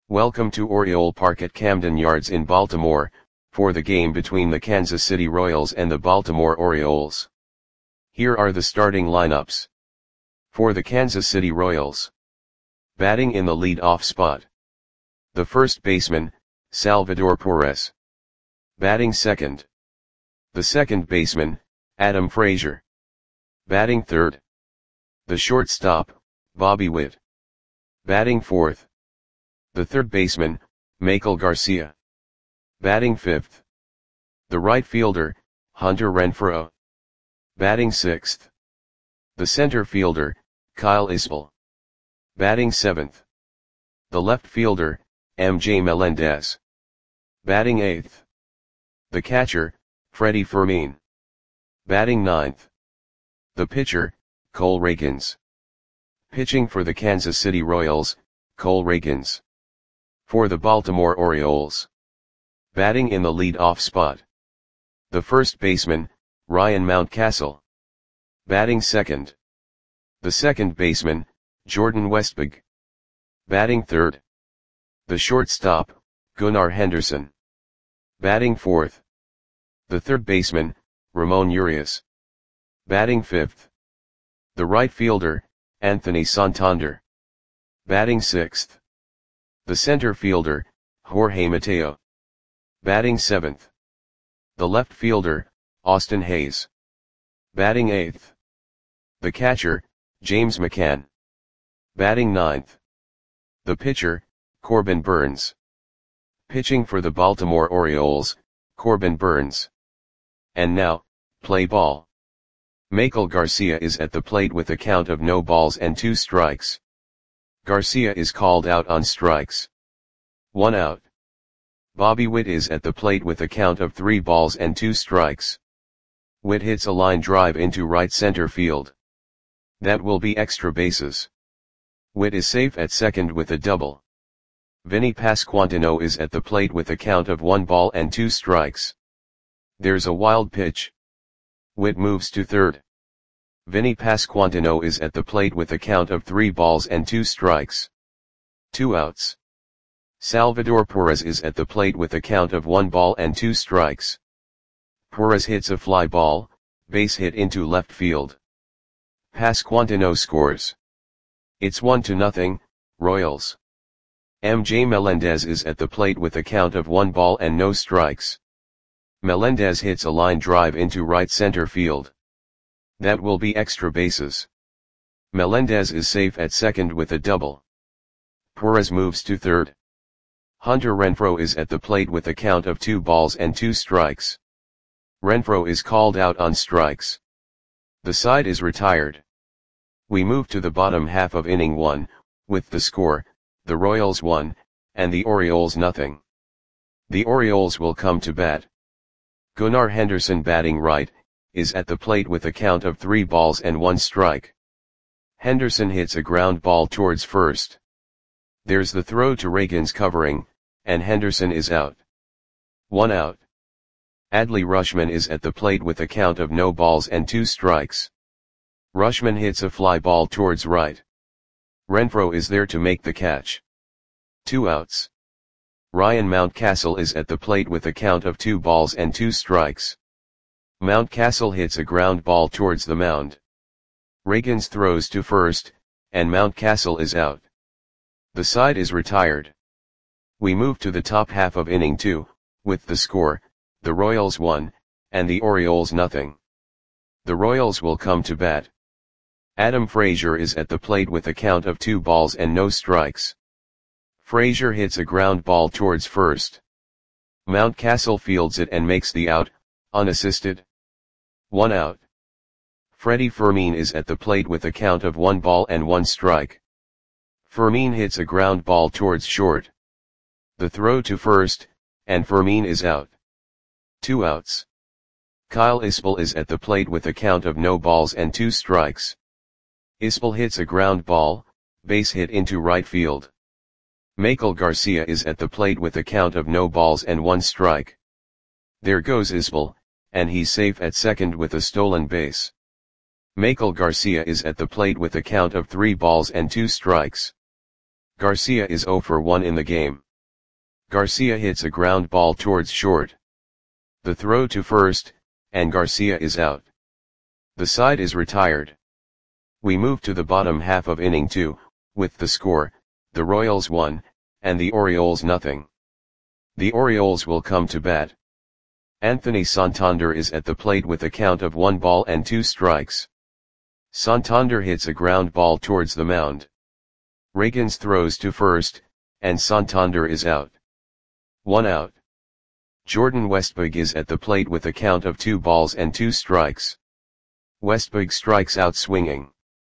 Welcome to Oriole Park at Camden Yards in Baltimore, for the game between the Kansas City Royals and the Baltimore Orioles. Here are the starting lineups. For the Kansas City Royals. Batting in the lead-off spot. The first baseman, Salvador Perez. Batting second. The second baseman, Adam Frazier. Batting third. The shortstop, Bobby Witt. Batting fourth. The third baseman, Maikel Garcia. Batting fifth. The right fielder, Hunter Renfroe. Batting sixth. The center fielder, Kyle Isbel. Batting seventh. The left fielder, MJ Melendez. Batting eighth. The catcher, Freddie Fermin. Batting ninth. The pitcher, Cole Ragans. Pitching for the Kansas City Royals, Cole Ragans. For the Baltimore Orioles. Batting in the lead-off spot. The first baseman, Ryan Mountcastle. Batting second. The second baseman, Jordan Westburg. Batting third. The shortstop, Gunnar Henderson. Batting fourth. The third baseman, Ramon Urias. Batting fifth. The right fielder, Anthony Santander. Batting sixth. The center fielder, Jorge Mateo. Batting seventh. The left fielder, Austin Hayes. Batting eighth. The catcher, James McCann. Batting ninth. The pitcher, Corbin Burnes. Pitching for the Baltimore Orioles, Corbin Burnes. And now, play ball. Maikel Garcia is at the plate with a count of no balls and 2 strikes. Garcia is called out on strikes. 1 out. Bobby Witt is at the plate with a count of 3 balls and 2 strikes. Witt hits a line drive into right center field. That will be extra bases. Witt is safe at second with a double. Vinny Pasquantino is at the plate with a count of 1 ball and 2 strikes. There's a wild pitch. Witt moves to third. Vinny Pasquantino is at the plate with a count of 3 balls and 2 strikes. 2 outs. Salvador Perez is at the plate with a count of 1 ball and 2 strikes. Perez hits a fly ball, base hit into left field. Pasquantino scores. It's 1-0, Royals. MJ Melendez is at the plate with a count of 1 ball and no strikes. Melendez hits a line drive into right center field. That will be extra bases. Melendez is safe at second with a double. Perez moves to third. Hunter Renfroe is at the plate with a count of 2 balls and 2 strikes. Renfroe is called out on strikes. The side is retired. We move to the bottom half of inning 1, with the score, the Royals 1, and the Orioles 0. The Orioles will come to bat. Gunnar Henderson batting right, is at the plate with a count of 3 balls and 1 strike. Henderson hits a ground ball towards first. There's the throw to Ragans covering, and Henderson is out. 1 out. Adley Rutschman is at the plate with a count of no balls and 2 strikes. Rutschman hits a fly ball towards right. Renfroe is there to make the catch. 2 outs. Ryan Mountcastle is at the plate with a count of 2 balls and 2 strikes. Mountcastle hits a ground ball towards the mound. Ragans throws to first, and Mountcastle is out. The side is retired. We move to the top half of inning 2, with the score, the Royals 1, and the Orioles 0. The Royals will come to bat. Adam Frazier is at the plate with a count of 2 balls and no strikes. Frazier hits a ground ball towards first. Mountcastle fields it and makes the out, unassisted. 1 out. Freddie Fermin is at the plate with a count of 1 ball and 1 strike. Fermin hits a ground ball towards short. The throw to first, and Fermin is out. 2 outs. Kyle Isbel is at the plate with a count of no balls and 2 strikes. Isbel hits a ground ball, base hit into right field. Maikel Garcia is at the plate with a count of no balls and 1 strike. There goes Isbel, and he's safe at second with a stolen base. Maikel Garcia is at the plate with a count of 3 balls and 2 strikes. Garcia is 0 for 1 in the game. Garcia hits a ground ball towards short. The throw to first, and Garcia is out. The side is retired. We move to the bottom half of inning 2, with the score, the Royals 1, and the Orioles nothing. The Orioles will come to bat. Anthony Santander is at the plate with a count of 1 ball and 2 strikes. Santander hits a ground ball towards the mound. Ragans throws to first, and Santander is out. 1 out. Jordan Westburg is at the plate with a count of 2 balls and 2 strikes. Westburg strikes out swinging.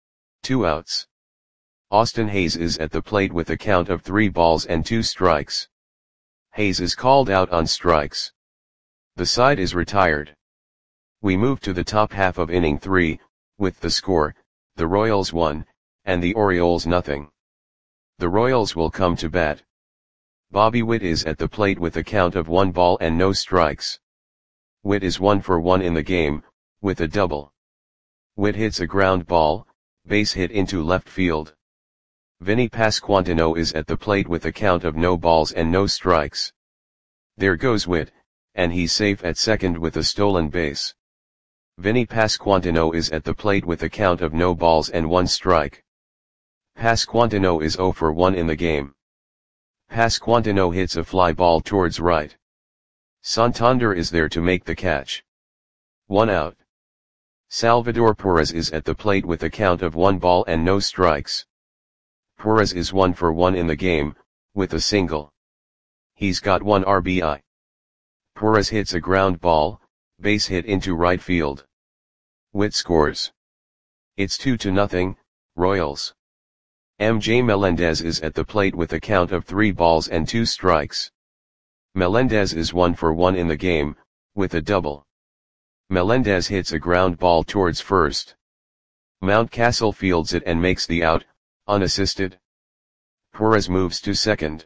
2 outs. Austin Hayes is at the plate with a count of 3 balls and 2 strikes. Hayes is called out on strikes. The side is retired. We move to the top half of inning 3, with the score, the Royals 1, and the Orioles nothing. The Royals will come to bat. Bobby Witt is at the plate with a count of 1 ball and no strikes. Witt is 1 for 1 in the game, with a double. Witt hits a ground ball, base hit into left field. Vinny Pasquantino is at the plate with a count of no balls and no strikes. There goes Witt, and he's safe at second with a stolen base. Vinny Pasquantino is at the plate with a count of no balls and 1 strike. Pasquantino is 0 for 1 in the game. Pasquantino hits a fly ball towards right. Santander is there to make the catch. 1 out. Salvador Perez is at the plate with a count of 1 ball and no strikes. Perez is 1 for 1 in the game, with a single. He's got 1 RBI. Perez hits a ground ball, base hit into right field. Witt scores. It's 2-0, Royals. MJ Melendez is at the plate with a count of 3 balls and 2 strikes. Melendez is 1 for 1 in the game, with a double. Melendez hits a ground ball towards first. Mountcastle fields it and makes the out, unassisted. Perez moves to second.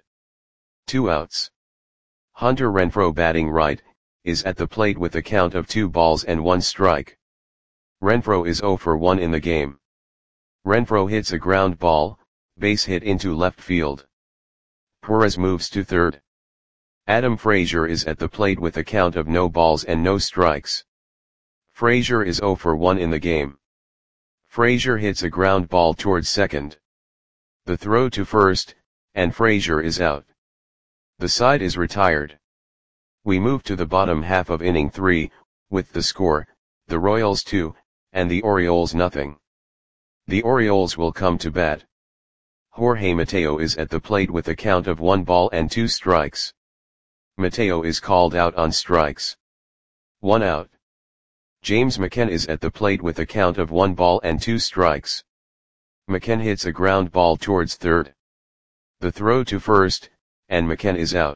2 outs. Hunter Renfroe, batting right, is at the plate with a count of 2 balls and 1 strike. Renfroe is 0 for 1 in the game. Renfroe hits a ground ball, base hit into left field. Perez moves to third. Adam Frazier is at the plate with a count of no balls and no strikes. Frazier is 0 for 1 in the game. Frazier hits a ground ball towards second. The throw to first, and Frazier is out. The side is retired. We move to the bottom half of inning 3, with the score, the Royals 2, and the Orioles nothing. The Orioles will come to bat. Jorge Mateo is at the plate with a count of 1 ball and 2 strikes. Mateo is called out on strikes. 1 out. James McCann is at the plate with a count of 1 ball and 2 strikes. McCann hits a ground ball towards third. The throw to first, and McCann is out.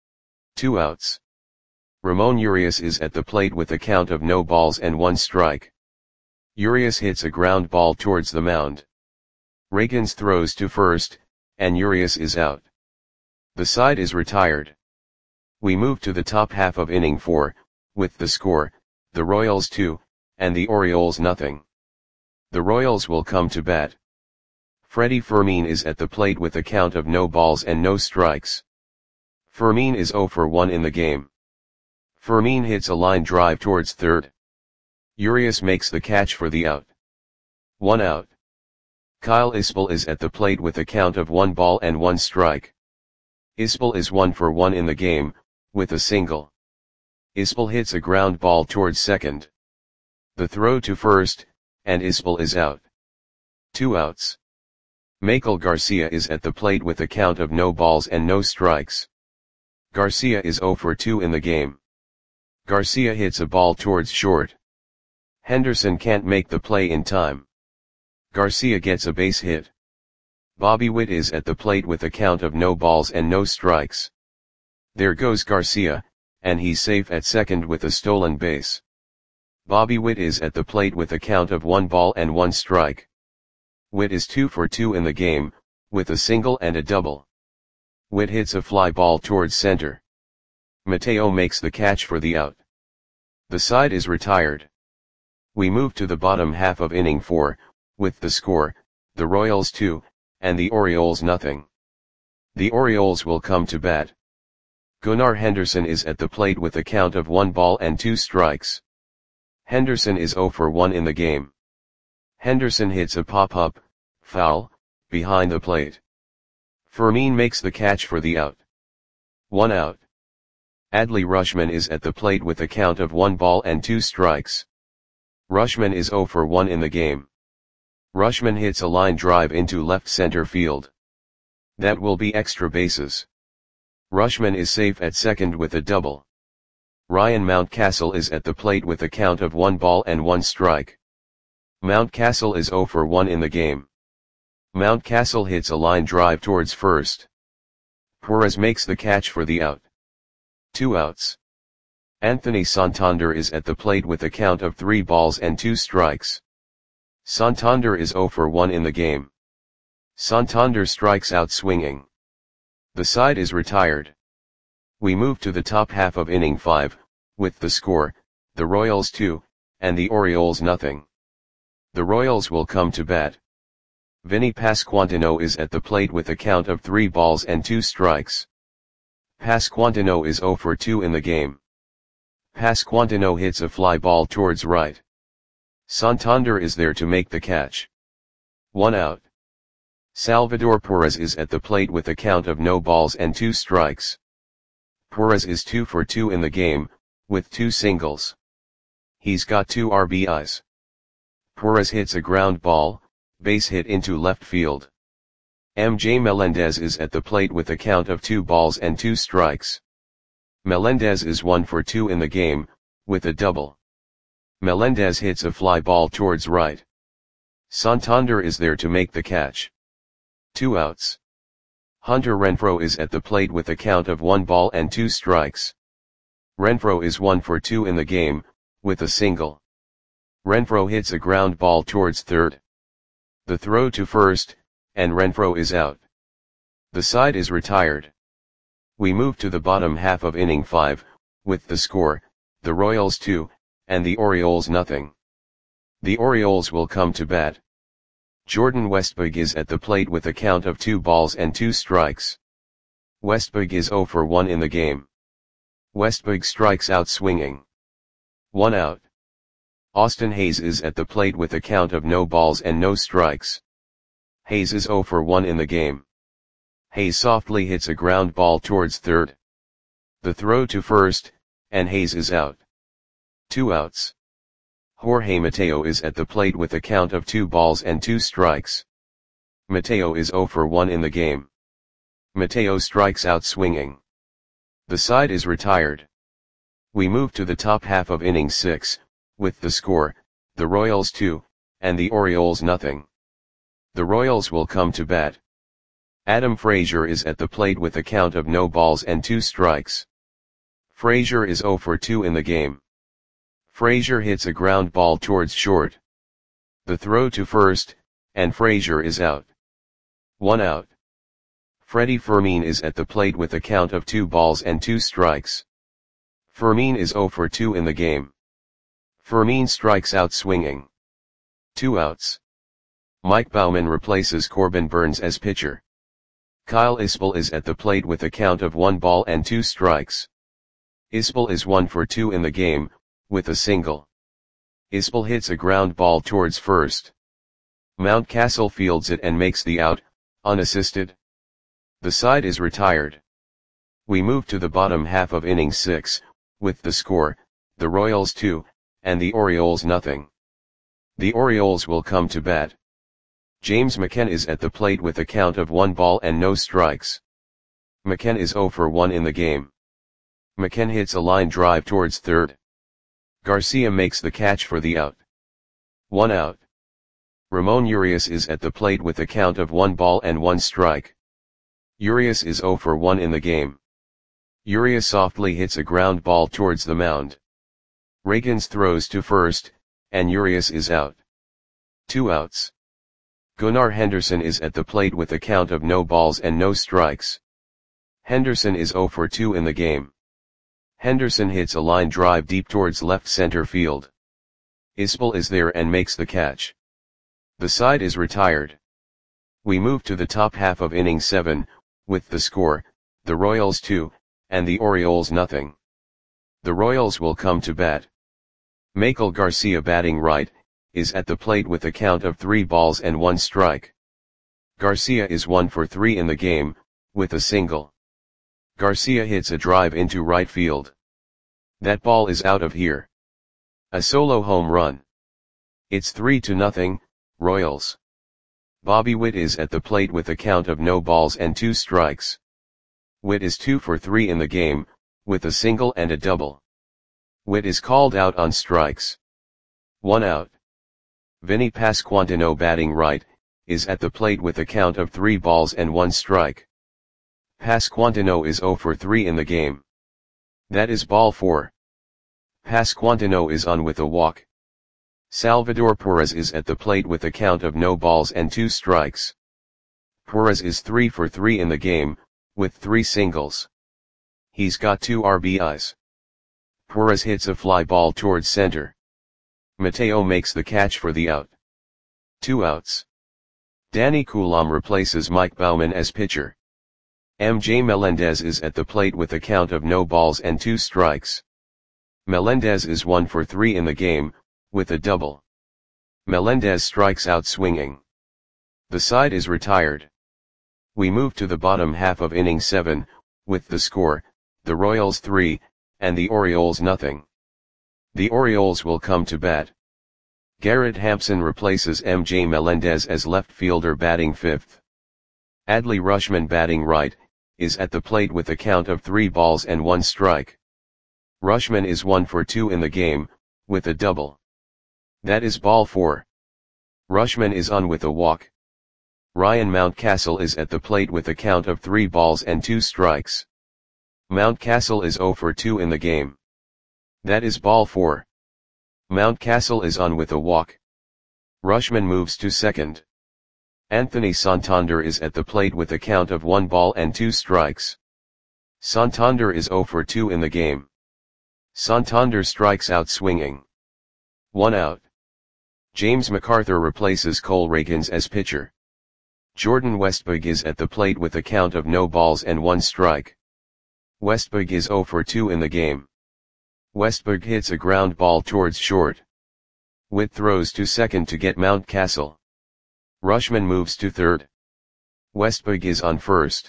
2 outs. Ramon Urias is at the plate with a count of no balls and 1 strike. Urias hits a ground ball towards the mound. Ragans throws to first, and Urias is out. The side is retired. We move to the top half of inning 4, with the score, the Royals 2, and the Orioles nothing. The Royals will come to bat. Freddie Fermin is at the plate with a count of no balls and no strikes. Fermin is 0 for 1 in the game. Fermin hits a line drive towards third. Urias makes the catch for the out. 1 out. Kyle Isbell is at the plate with a count of 1 ball and 1 strike. Isbell is 1 for 1 in the game, with a single. Isbell hits a ground ball towards second. The throw to first, and Isbell is out. 2 outs. Michael Garcia is at the plate with a count of no balls and no strikes. Garcia is 0 for 2 in the game. Garcia hits a ball towards short. Henderson can't make the play in time. Garcia gets a base hit. Bobby Witt is at the plate with a count of no balls and no strikes. There goes Garcia, and he's safe at second with a stolen base. Bobby Witt is at the plate with a count of 1 ball and 1 strike. Witt is 2 for 2 in the game, with a single and a double. Witt hits a fly ball towards center. Mateo makes the catch for the out. The side is retired. We move to the bottom half of inning 4, with the score, the Royals 2, and the Orioles nothing. The Orioles will come to bat. Gunnar Henderson is at the plate with a count of 1 ball and 2 strikes. Henderson is 0 for 1 in the game. Henderson hits a pop-up, foul, behind the plate. Fermin makes the catch for the out. 1 out. Adley Rutschman is at the plate with a count of 1 ball and 2 strikes. Rutschman is 0 for 1 in the game. Rutschman hits a line drive into left center field. That will be extra bases. Rutschman is safe at second with a double. Ryan Mountcastle is at the plate with a count of 1 ball and 1 strike. Mountcastle is 0 for 1 in the game. Mountcastle hits a line drive towards first. Perez makes the catch for the out. 2 outs. Anthony Santander is at the plate with a count of 3 balls and 2 strikes. Santander is 0 for 1 in the game. Santander strikes out swinging. The side is retired. We move to the top half of inning 5, with the score, the Royals 2, and the Orioles nothing. The Royals will come to bat. Vinny Pasquantino is at the plate with a count of 3 balls and 2 strikes. Pasquantino is 0 for 2 in the game. Pasquantino hits a fly ball towards right. Santander is there to make the catch. 1 out. Salvador Perez is at the plate with a count of no balls and 2 strikes. Perez is 2 for 2 in the game, with 2 singles. He's got 2 RBIs. Perez hits a ground ball, base hit into left field. MJ Melendez is at the plate with a count of 2 balls and 2 strikes. Melendez is 1 for 2 in the game, with a double. Melendez hits a fly ball towards right. Santander is there to make the catch. 2 outs. Hunter Renfroe is at the plate with a count of 1 ball and 2 strikes. Renfroe is 1 for 2 in the game, with a single. Renfroe hits a ground ball towards third. The throw to first, and Renfroe is out. The side is retired. We move to the bottom half of inning 5, with the score, the Royals 2, and the Orioles nothing. The Orioles will come to bat. Jordan Westburg is at the plate with a count of 2 balls and 2 strikes. Westburg is 0 for 1 in the game. Westburg strikes out swinging. 1 out. Austin Hayes is at the plate with a count of no balls and no strikes. Hayes is 0 for 1 in the game. Hayes softly hits a ground ball towards third. The throw to first, and Hayes is out. 2 outs. Jorge Mateo is at the plate with a count of 2 balls and 2 strikes. Mateo is 0 for 1 in the game. Mateo strikes out swinging. The side is retired. We move to the top half of inning 6, with the score, the Royals 2, and the Orioles nothing. The Royals will come to bat. Adam Frazier is at the plate with a count of no balls and 2 strikes. Frazier is 0 for 2 in the game. Frazier hits a ground ball towards short. The throw to first, and Frazier is out. 1 out. Freddie Fermin is at the plate with a count of 2 balls and 2 strikes. Fermin is 0 for 2 in the game. Fermin strikes out swinging. 2 outs. Mike Baumann replaces Corbin Burns as pitcher. Kyle Isbell is at the plate with a count of 1 ball and 2 strikes. Isbell is 1 for 2 in the game, with a single. Isbell hits a ground ball towards first. Mountcastle fields it and makes the out, unassisted. The side is retired. We move to the bottom half of inning 6, with the score, the Royals 2, and the Orioles nothing. The Orioles will come to bat. James McCann is at the plate with a count of 1 ball and no strikes. McCann is 0 for 1 in the game. McCann hits a line drive towards third. Garcia makes the catch for the out. 1 out. Ramon Urias is at the plate with a count of 1 ball and 1 strike. Urias is 0 for 1 in the game. Urias softly hits a ground ball towards the mound. Reagans throws to first, and Urias is out. 2 outs. Gunnar Henderson is at the plate with a count of no balls and no strikes. Henderson is 0 for 2 in the game. Henderson hits a line drive deep towards left center field. Isbell is there and makes the catch. The side is retired. We move to the top half of inning 7, with the score, the Royals 2, and the Orioles nothing. The Royals will come to bat. Michael Garcia batting right, is at the plate with a count of 3 balls and 1 strike. Garcia is 1 for 3 in the game, with a single. Garcia hits a drive into right field. That ball is out of here. A solo home run. It's 3-0, Royals. Bobby Witt is at the plate with a count of no balls and 2 strikes. Witt is 2 for 3 in the game, with a single and a double. Witt is called out on strikes. 1 out. Vinny Pasquantino batting right, is at the plate with a count of 3 balls and 1 strike. Pasquantino is 0 for 3 in the game. That is ball 4. Pasquantino is on with a walk. Salvador Perez is at the plate with a count of no balls and 2 strikes. Perez is 3 for 3 in the game, with 3 singles. He's got 2 RBIs. Perez hits a fly ball towards center. Mateo makes the catch for the out. 2 outs. Danny Coulombe replaces Mike Baumann as pitcher. MJ Melendez is at the plate with a count of no balls and 2 strikes. Melendez is 1 for 3 in the game, with a double. Melendez strikes out swinging. The side is retired. We move to the bottom half of inning 7, with the score, the Royals 3, and the Orioles nothing. The Orioles will come to bat. Garrett Hampson replaces MJ Melendez as left fielder batting 5th. Adley Rutschman batting right, is at the plate with a count of 3 balls and 1 strike. Rutschman is 1 for 2 in the game, with a double. That is ball 4. Rutschman is on with a walk. Ryan Mountcastle is at the plate with a count of 3 balls and 2 strikes. Mountcastle is 0 for 2 in the game. That is ball 4. Mountcastle is on with a walk. Rutschman moves to second. Anthony Santander is at the plate with a count of 1 ball and 2 strikes. Santander is 0 for 2 in the game. Santander strikes out swinging. 1 out. James MacArthur replaces Cole Ragans as pitcher. Jordan Westburg is at the plate with a count of no balls and 1 strike. Westburg is 0 for 2 in the game. Westburg hits a ground ball towards short. Witt throws to second to get Mountcastle. Rutschman moves to third. Westburg is on first.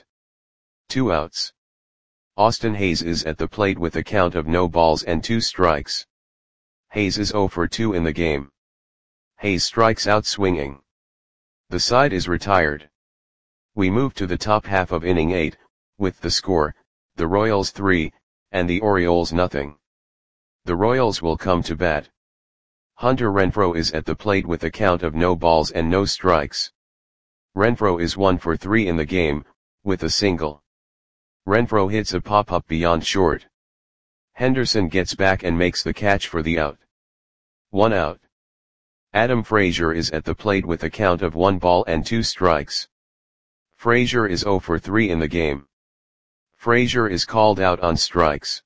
2 outs. Austin Hayes is at the plate with a count of no balls and 2 strikes. Hayes is 0 for 2 in the game. Hayes strikes out swinging. The side is retired. We move to the top half of inning 8, with the score, the Royals 3, and the Orioles nothing. The Royals will come to bat. Hunter Renfroe is at the plate with a count of no balls and no strikes. Renfroe is 1 for 3 in the game, with a single. Renfroe hits a pop-up beyond short. Henderson gets back and makes the catch for the out. 1 out. Adam Frazier is at the plate with a count of 1 ball and 2 strikes. Frazier is 0 for 3 in the game. Frazier is called out on strikes.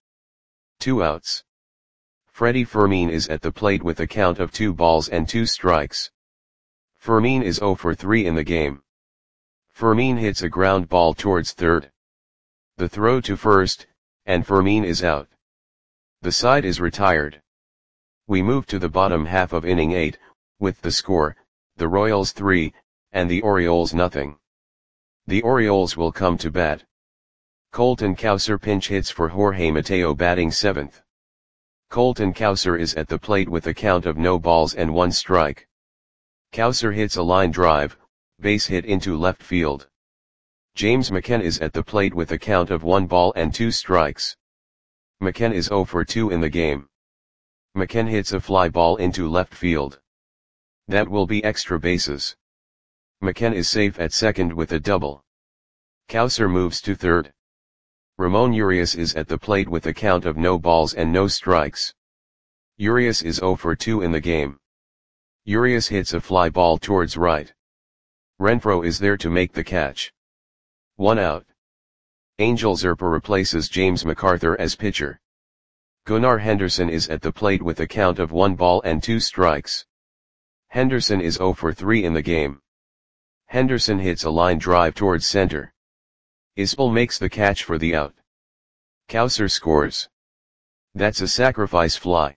2 outs. Freddie Fermin is at the plate with a count of 2 balls and 2 strikes. Fermin is 0 for 3 in the game. Fermin hits a ground ball towards third. The throw to first, and Fermin is out. The side is retired. We move to the bottom half of inning 8, with the score, the Royals 3, and the Orioles nothing. The Orioles will come to bat. Colton Cowser pinch hits for Jorge Mateo batting 7th. Colton Cowser is at the plate with a count of no balls and 1 strike. Cowser hits a line drive, base hit into left field. James McCann is at the plate with a count of 1 ball and 2 strikes. McCann is 0 for 2 in the game. McCann hits a fly ball into left field. That will be extra bases. McCann is safe at second with a double. Cowser moves to third. Ramon Urias is at the plate with a count of no balls and no strikes. Urias is 0 for 2 in the game. Urias hits a fly ball towards right. Renfroe is there to make the catch. 1 out. Angel Zerpa replaces James MacArthur as pitcher. Gunnar Henderson is at the plate with a count of 1 ball and 2 strikes. Henderson is 0 for 3 in the game. Henderson hits a line drive towards center. Isbell makes the catch for the out. Cowser scores. That's a sacrifice fly.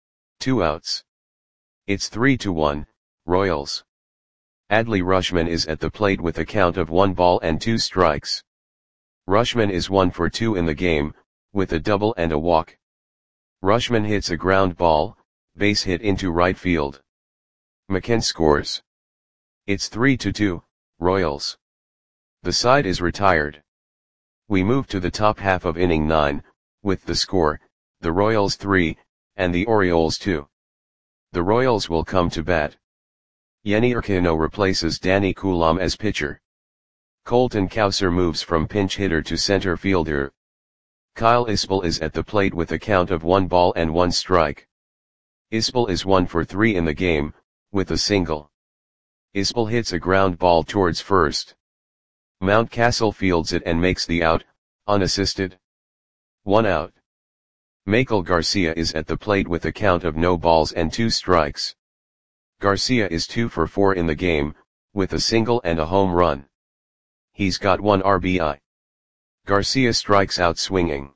2 outs. It's 3-1, Royals. Adley Rutschman is at the plate with a count of 1 ball and 2 strikes. Rutschman is 1 for 2 in the game, with a double and a walk. Rutschman hits a ground ball, base hit into right field. McKenna scores. It's 3-2, Royals. The side is retired. We move to the top half of inning 9, with the score, the Royals 3, and the Orioles 2. The Royals will come to bat. Yenny Urquiano replaces Danny Coulombe as pitcher. Colton Cowser moves from pinch hitter to center fielder. Kyle Isbell is at the plate with a count of 1 ball and 1 strike. Isbell is 1 for 3 in the game, with a single. Isbell hits a ground ball towards first. Mountcastle fields it and makes the out, unassisted. 1 out. Michael Garcia is at the plate with a count of no balls and 2 strikes. Garcia is 2 for 4 in the game, with a single and a home run. He's got 1 RBI. Garcia strikes out swinging.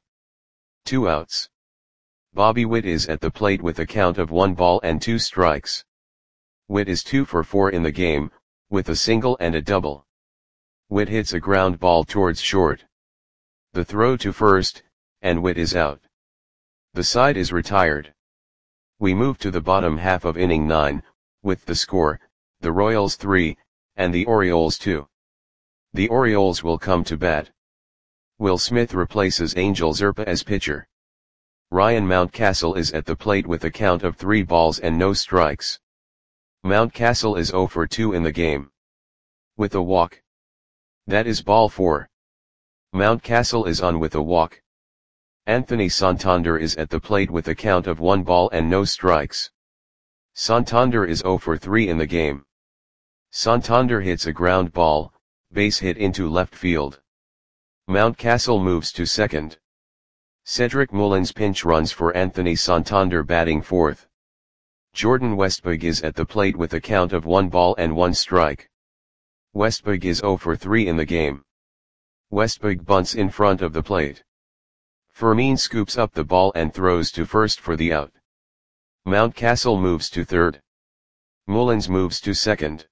2 outs. Bobby Witt is at the plate with a count of 1 ball and 2 strikes. Witt is 2 for 4 in the game, with a single and a double. Witt hits a ground ball towards short. The throw to first, and Witt is out. The side is retired. We move to the bottom half of inning 9, with the score, the Royals 3, and the Orioles 2. The Orioles will come to bat. Will Smith replaces Angel Zerpa as pitcher. Ryan Mountcastle is at the plate with a count of 3 balls and no strikes. Mountcastle is 0 for 2 in the game. With a walk. That is ball 4. Mountcastle is on with a walk. Anthony Santander is at the plate with a count of 1 ball and no strikes. Santander is 0 for 3 in the game. Santander hits a ground ball, base hit into left field. Mountcastle moves to second. Cedric Mullins pinch runs for Anthony Santander batting fourth. Jordan Westburg is at the plate with a count of 1 ball and 1 strike. Westburg is 0 for 3 in the game. Westburg bunts in front of the plate. Fermin scoops up the ball and throws to first for the out. Mountcastle moves to third. Mullins moves to second.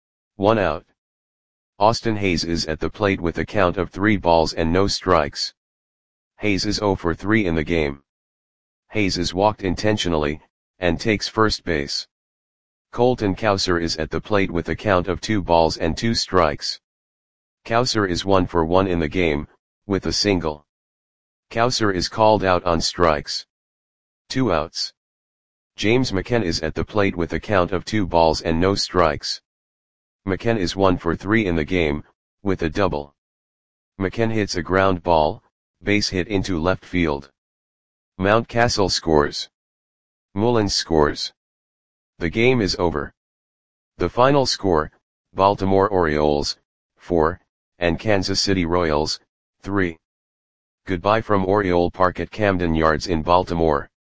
1 out. Austin Hayes is at the plate with a count of 3 balls and no strikes. Hayes is 0 for 3 in the game. Hayes is walked intentionally, and takes first base. Colton Cowser is at the plate with a count of 2 balls and 2 strikes. Cowser is 1 for 1 in the game, with a single. Cowser is called out on strikes. 2 outs. James McKenna is at the plate with a count of 2 balls and no strikes. McKenna is 1 for 3 in the game, with a double. McKenna hits a ground ball, base hit into left field. Mountcastle scores. Mullins scores. The game is over. The final score, Baltimore Orioles, 4, and Kansas City Royals, 3. Goodbye from Oriole Park at Camden Yards in Baltimore.